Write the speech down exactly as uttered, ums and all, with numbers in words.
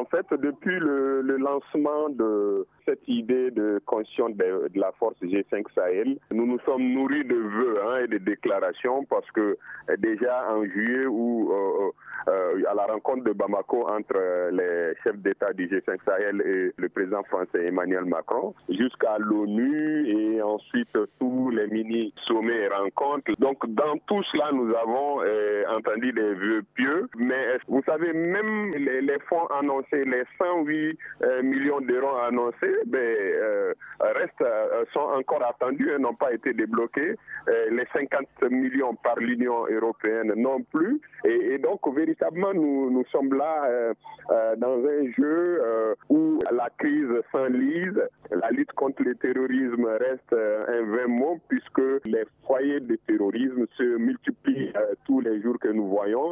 En fait, depuis le, le lancement de cette idée de conscience de, de la force G cinq Sahel, nous nous sommes nourris de vœux hein, et de déclarations parce que euh, déjà en juillet ou euh, euh, à la rencontre de Bamako entre les chefs d'État du G cinq Sahel et le président français Emmanuel Macron, jusqu'à l'ONU et ensuite tous les mini-sommets et rencontres. Donc dans tout cela, nous avons euh, entendu des vœux pieux, mais vous savez, même les, les fonds annoncés, les cent huit euh, millions d'euros annoncés, ben, euh, restent, euh, sont encore attendus et n'ont pas été débloqués. Euh, les cinquante millions par l'Union européenne non plus. Et, et donc, véritablement, nous, nous sommes là euh, euh, dans un jeu euh, où la crise s'enlise, la lutte contre le terrorisme reste euh, un vain mot puisque les foyers de terrorisme se multiplient euh, tous les jours que nous voyons.